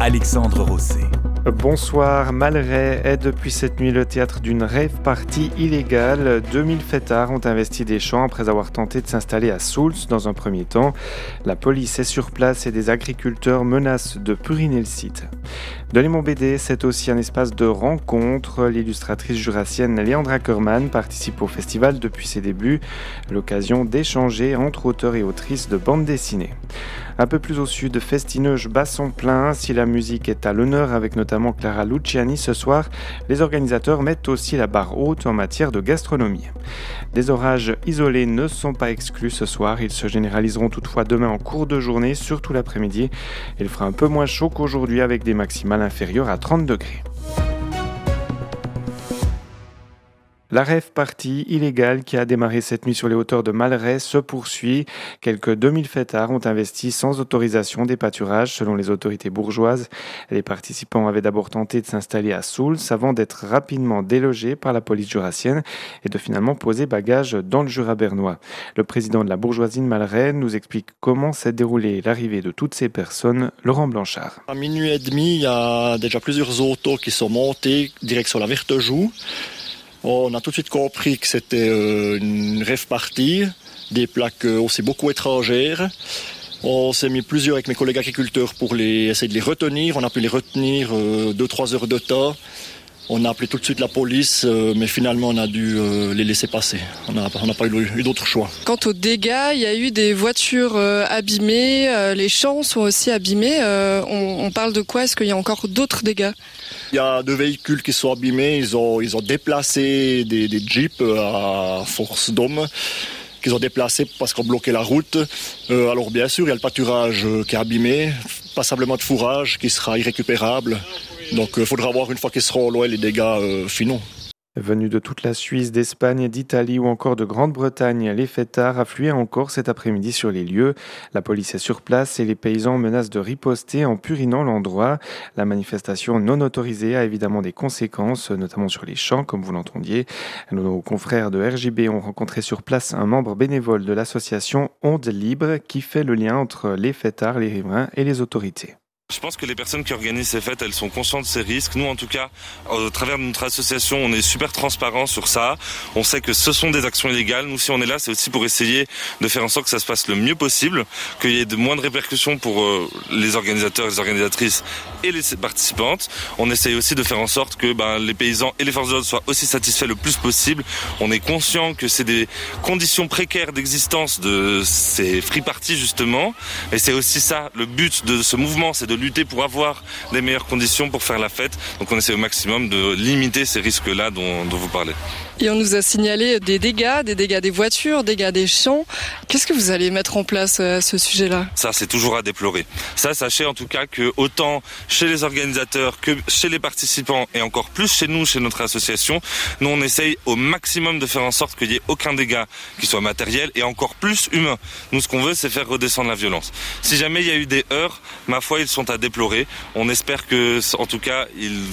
Alexandre Rosset. Bonsoir, Malray est depuis cette nuit le théâtre d'une rave party illégale. 2000 fêtards ont investi des champs après avoir tenté de s'installer à Soultz dans un premier temps. La police est sur place et des agriculteurs menacent de puriner le site. Delémont BD, c'est aussi un espace de rencontre. L'illustratrice jurassienne Leandra Kerman participe au festival depuis ses débuts, l'occasion d'échanger entre auteurs et autrices de bande dessinée. Un peu plus au sud, Festineuge bat son plein. Si la musique est à l'honneur avec notamment Clara Luciani ce soir, les organisateurs mettent aussi la barre haute en matière de gastronomie. Des orages isolés ne sont pas exclus ce soir. Ils se généraliseront toutefois demain en cours de journée, surtout l'après-midi. Il fera un peu moins chaud qu'aujourd'hui avec des maximales inférieures à 30 degrés. La rave party illégale qui a démarré cette nuit sur les hauteurs de Malray se poursuit. Quelques 2000 fêtards ont investi sans autorisation des pâturages selon les autorités bourgeoises. Les participants avaient d'abord tenté de s'installer à Soultz avant d'être rapidement délogés par la police jurassienne et de finalement poser bagage dans le Jura bernois. Le président de la bourgeoisie de Malray nous explique comment s'est déroulée l'arrivée de toutes ces personnes. Laurent Blanchard. À minuit et demi, il y a déjà plusieurs autos qui sont montés direction la Vertejoux. On a tout de suite compris que c'était une rave party, des plaques aussi beaucoup étrangères. On s'est mis plusieurs avec mes collègues agriculteurs pour essayer de les retenir. On a pu les retenir 2-3 heures de temps. On a appelé tout de suite la police, mais finalement on a dû les laisser passer. On n'a pas eu d'autre choix. Quant aux dégâts, il y a eu des voitures abîmées, les champs sont aussi abîmés. On parle de quoi ? Est-ce qu'il y a encore d'autres dégâts ? Il y a 2 véhicules qui sont abîmés. Ils ont déplacé des jeeps à force d'hommes qu'ils ont déplacés parce qu'on bloquait la route. Alors bien sûr, il y a le pâturage qui est abîmé, passablement de fourrage qui sera irrécupérable. Donc il faudra voir une fois qu'ils seront loin les dégâts finaux. Venus de toute la Suisse, d'Espagne, d'Italie ou encore de Grande-Bretagne, les fêtards affluaient encore cet après-midi sur les lieux. La police est sur place et les paysans menacent de riposter en purinant l'endroit. La manifestation non autorisée a évidemment des conséquences, notamment sur les champs, comme vous l'entendiez. Nos confrères de RJB ont rencontré sur place un membre bénévole de l'association Onde Libre qui fait le lien entre les fêtards, les riverains et les autorités. Je pense que les personnes qui organisent ces fêtes, elles sont conscientes de ces risques. Nous, en tout cas, au travers de notre association, on est super transparent sur ça. On sait que ce sont des actions illégales. Nous, si on est là, c'est aussi pour essayer de faire en sorte que ça se passe le mieux possible, qu'il y ait de moins de répercussions pour les organisateurs, les organisatrices et les participantes. On essaye aussi de faire en sorte que les paysans et les forces de l'ordre soient aussi satisfaits le plus possible. On est conscient que c'est des conditions précaires d'existence de ces free parties, justement. Et c'est aussi ça, le but de ce mouvement, c'est de lutter pour avoir les meilleures conditions pour faire la fête. Donc on essaie au maximum de limiter ces risques-là dont vous parlez. Et on nous a signalé des dégâts des voitures, des dégâts des champs. Qu'est-ce que vous allez mettre en place à ce sujet-là ? Ça, c'est toujours à déplorer. Ça, sachez en tout cas que autant chez les organisateurs que chez les participants et encore plus chez nous, chez notre association, nous on essaye au maximum de faire en sorte qu'il n'y ait aucun dégât qui soit matériel et encore plus humain. Nous, ce qu'on veut, c'est faire redescendre la violence. Si jamais il y a eu des heurts, ma foi, ils sont à déplorer. On espère que, en tout cas,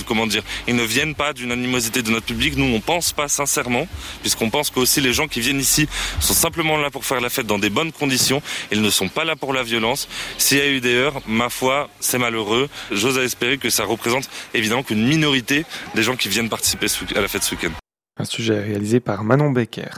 ils ne viennent pas d'une animosité de notre public. Nous, on pense pas sincèrement, puisqu'on pense que aussi les gens qui viennent ici sont simplement là pour faire la fête dans des bonnes conditions. Ils ne sont pas là pour la violence. S'il y a eu des heurts, ma foi, c'est malheureux. J'ose espérer que ça représente évidemment qu'une minorité des gens qui viennent participer à la fête ce week-end. Un sujet réalisé par Manon Becker.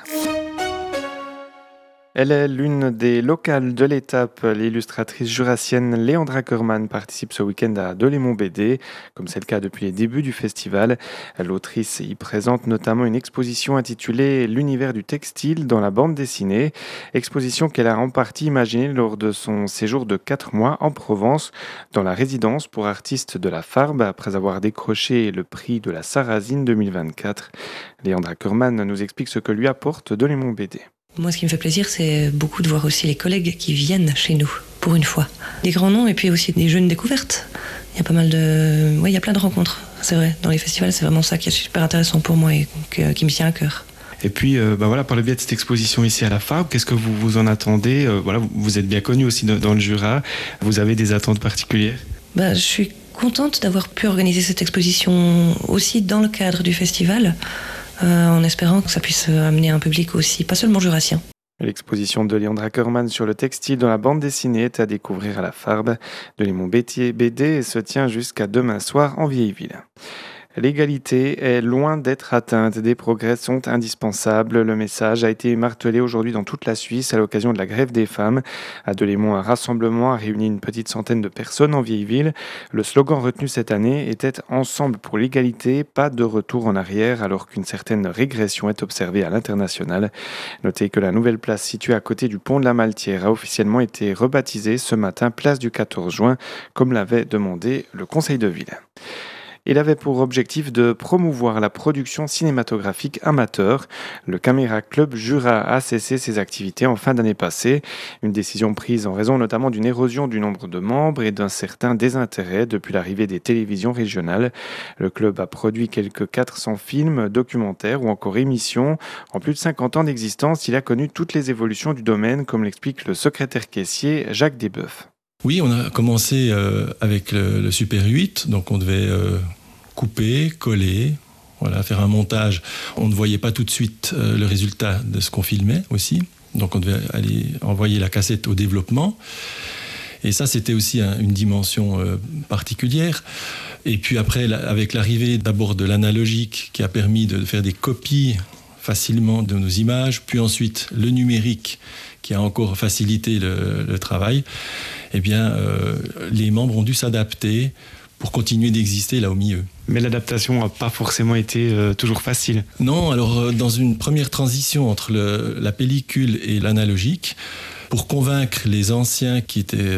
Elle est l'une des locales de l'étape. L'illustratrice jurassienne Leandra Kerman participe ce week-end à Delémont BD, comme c'est le cas depuis les débuts du festival. L'autrice y présente notamment une exposition intitulée « L'univers du textile dans la bande dessinée », exposition qu'elle a en partie imaginée lors de son séjour de 4 mois en Provence, dans la résidence pour artistes de la Farbe, après avoir décroché le prix de la Sarrazine 2024. Leandra Kerman nous explique ce que lui apporte Delémont BD. Moi, ce qui me fait plaisir, c'est beaucoup de voir aussi les collègues qui viennent chez nous, pour une fois. Des grands noms et puis aussi des jeunes découvertes. Il y a pas mal de... il y a plein de rencontres, c'est vrai. Dans les festivals, c'est vraiment ça qui est super intéressant pour moi et qui me tient à cœur. Et puis, par le biais de cette exposition ici à la Farbe, qu'est-ce que vous en attendez ? Vous êtes bien connu aussi dans le Jura. Vous avez des attentes particulières ? Je suis contente d'avoir pu organiser cette exposition aussi dans le cadre du festival. En espérant que ça puisse amener un public aussi, pas seulement jurassien. L'exposition de Leandre Ackermann sur le textile dans la bande dessinée est à découvrir à la Farbe de Lémon BD et se tient jusqu'à demain soir en Vieille-Ville. L'égalité est loin d'être atteinte, des progrès sont indispensables. Le message a été martelé aujourd'hui dans toute la Suisse à l'occasion de la grève des femmes. À Delémont, un rassemblement a réuni une petite centaine de personnes en Vieille-Ville. Le slogan retenu cette année était « Ensemble pour l'égalité, pas de retour en arrière » alors qu'une certaine régression est observée à l'international. Notez que la nouvelle place située à côté du pont de la Maltière a officiellement été rebaptisée ce matin place du 14 juin, comme l'avait demandé le Conseil de ville. Il avait pour objectif de promouvoir la production cinématographique amateur. Le Caméra Club Jura a cessé ses activités en fin d'année passée. Une décision prise en raison notamment d'une érosion du nombre de membres et d'un certain désintérêt depuis l'arrivée des télévisions régionales. Le club a produit quelques 400 films, documentaires ou encore émissions. En plus de 50 ans d'existence, il a connu toutes les évolutions du domaine, comme l'explique le secrétaire caissier Jacques Desboeufs. Oui, on a commencé avec le Super 8, donc on devait couper, coller, faire un montage. On ne voyait pas tout de suite le résultat de ce qu'on filmait aussi, donc on devait aller envoyer la cassette au développement. Et ça, c'était aussi une dimension particulière. Et puis après, avec l'arrivée d'abord de l'analogique qui a permis de faire des copies facilement de nos images, puis ensuite le numérique qui a encore facilité le travail, eh bien, les membres ont dû s'adapter pour continuer d'exister là au milieu. Mais l'adaptation n'a pas forcément été toujours facile. Non, alors dans une première transition entre la pellicule et l'analogique, pour convaincre les anciens qui étaient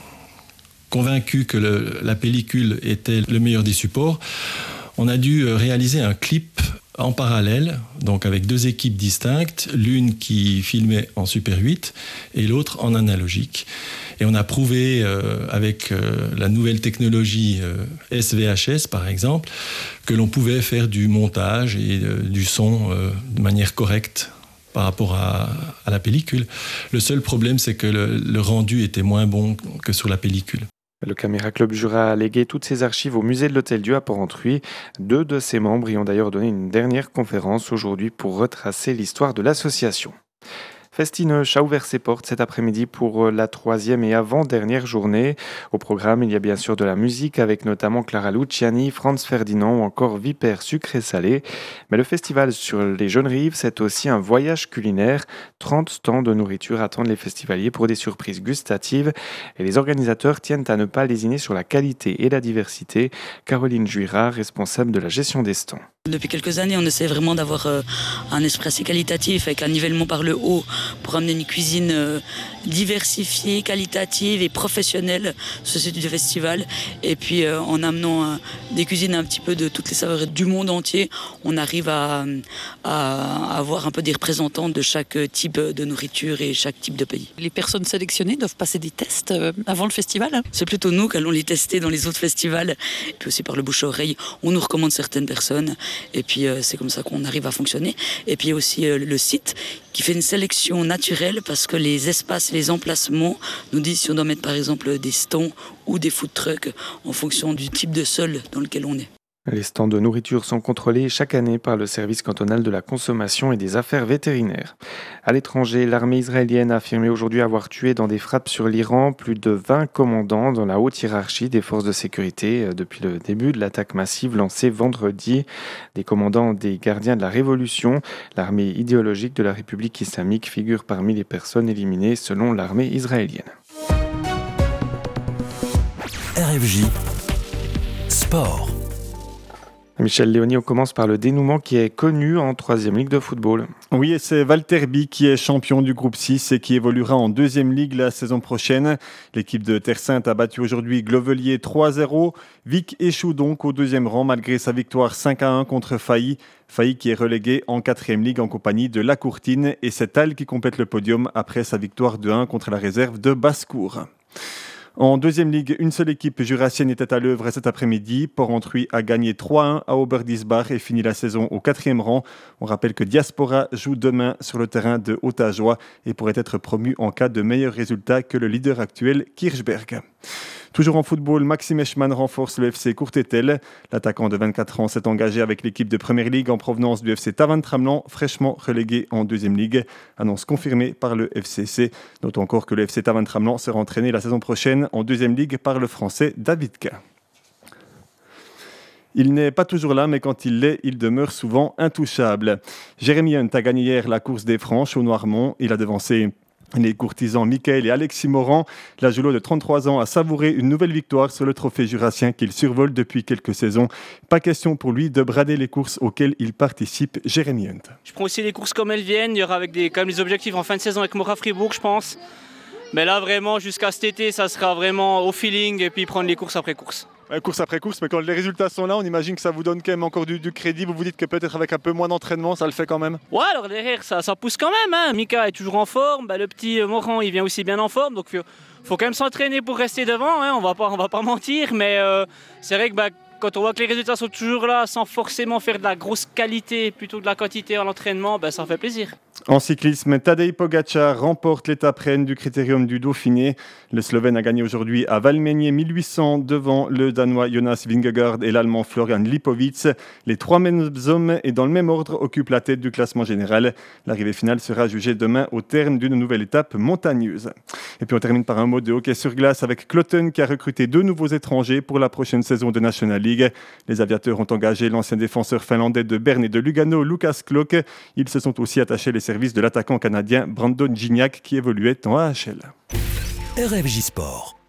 convaincus que la pellicule était le meilleur des supports, on a dû réaliser un clip en parallèle, donc avec deux équipes distinctes, l'une qui filmait en Super 8 et l'autre en analogique. Et on a prouvé avec la nouvelle technologie SVHS par exemple, que l'on pouvait faire du montage et du son de manière correcte par rapport à la pellicule. Le seul problème, c'est que le rendu était moins bon que sur la pellicule. Le Caméra Club Jura a légué toutes ses archives au musée de l'Hôtel-Dieu à Porrentruy. 2 de ses membres y ont d'ailleurs donné une dernière conférence aujourd'hui pour retracer l'histoire de l'association. Festineuch a ouvert ses portes cet après-midi pour la 3e et avant-dernière journée. Au programme, il y a bien sûr de la musique avec notamment Clara Luciani, Franz Ferdinand ou encore Vipère sucré-salé. Mais le festival sur les Jeunes Rives, c'est aussi un voyage culinaire. 30 stands de nourriture attendent les festivaliers pour des surprises gustatives. Et les organisateurs tiennent à ne pas lésiner sur la qualité et la diversité. Caroline Juirard, responsable de la gestion des stands. Depuis quelques années, on essaie vraiment d'avoir un esprit assez qualitatif avec un nivellement par le haut pour amener une cuisine diversifiée, qualitative et professionnelle sur ce type de festival. Et puis en amenant des cuisines un petit peu de toutes les saveurs du monde entier, on arrive à avoir un peu des représentants de chaque type de nourriture et chaque type de pays. Les personnes sélectionnées doivent passer des tests avant le festival. C'est plutôt nous qui allons les tester dans les autres festivals. Et puis aussi par le bouche-à-oreille, on nous recommande certaines personnes. Et puis c'est comme ça qu'on arrive à fonctionner. Et puis aussi le site qui fait une sélection naturelle parce que les espaces et les emplacements nous disent si on doit mettre par exemple des stands ou des food trucks en fonction du type de sol dans lequel on est. Les stands de nourriture sont contrôlés chaque année par le service cantonal de la consommation et des affaires vétérinaires. À l'étranger, l'armée israélienne a affirmé aujourd'hui avoir tué dans des frappes sur l'Iran plus de 20 commandants dans la haute hiérarchie des forces de sécurité depuis le début de l'attaque massive lancée vendredi. Des commandants des gardiens de la Révolution, l'armée idéologique de la République islamique, figure parmi les personnes éliminées selon l'armée israélienne. RFJ Sport. Michel Léoni, on commence par le dénouement qui est connu en 3e Ligue de football. Oui, et c'est Valterby qui est champion du groupe 6 et qui évoluera en 2e Ligue la saison prochaine. L'équipe de Terre-Sainte a battu aujourd'hui Glovelier 3-0. Vic échoue donc au 2e rang malgré sa victoire 5-1 contre Failly. Failly qui est relégué en 4e Ligue en compagnie de La Courtine et c'est Al qui complète le podium après sa victoire 2-1 contre la réserve de Basse-Cour. En 2e Ligue, une seule équipe jurassienne était à l'œuvre cet après-midi. Porrentruy a gagné 3-1 à Oberdisbach et finit la saison au 4e rang. On rappelle que Diaspora joue demain sur le terrain de Haute-Ajoie et pourrait être promu en cas de meilleur résultat que le leader actuel Kirchberg. Toujours en football, Maxime Eschmann renforce le FC Courtétel. L'attaquant de 24 ans s'est engagé avec l'équipe de Première Ligue en provenance du FC Tavannes-Tramelan, fraîchement relégué en deuxième ligue. Annonce confirmée par le FCC. Notons encore que le FC Tavannes-Tramelan sera entraîné la saison prochaine en deuxième ligue par le Français David K. Il n'est pas toujours là, mais quand il l'est, il demeure souvent intouchable. Jérémy Hunt a gagné hier la course des Franches au Noirmont. Il a devancé les courtisans Michael et Alexis Morand. La Julot de 33 ans a savouré une nouvelle victoire sur le trophée jurassien qu'il survole depuis quelques saisons. Pas question pour lui de brader les courses auxquelles il participe. Jérémy Hunt. Je prends aussi les courses comme elles viennent. Il y aura quand même des objectifs en fin de saison avec Mora Fribourg, je pense. Mais là, vraiment, jusqu'à cet été, ça sera vraiment au feeling et puis prendre les courses après course. Course après course, mais quand les résultats sont là, on imagine que ça vous donne quand même encore du crédit. Vous vous dites que peut-être avec un peu moins d'entraînement, ça le fait quand même. Ouais, alors derrière, ça pousse quand même. Hein. Mika est toujours en forme. Le petit Morand, il vient aussi bien en forme. Donc, faut quand même s'entraîner pour rester devant. Hein. On va pas mentir. Mais c'est vrai que quand on voit que les résultats sont toujours là, sans forcément faire de la grosse qualité, plutôt de la quantité à l'entraînement, ça fait plaisir. En cyclisme, Tadej Pogačar remporte l'étape reine du Critérium du Dauphiné. Le Slovène a gagné aujourd'hui à Valmeinier 1800 devant le Danois Jonas Vingegaard et l'Allemand Florian Lipowitz. Les trois mêmes hommes et dans le même ordre occupent la tête du classement général. L'arrivée finale sera jugée demain au terme d'une nouvelle étape montagneuse. Et puis on termine par un mot de hockey sur glace avec Cloton qui a recruté 2 nouveaux étrangers pour la prochaine saison de National League. Les aviateurs ont engagé l'ancien défenseur finlandais de Berne et de Lugano, Lukas Klok. Ils se sont aussi attachés les services de l'attaquant canadien Brandon Gignac qui évoluait en AHL. RFJ Sport.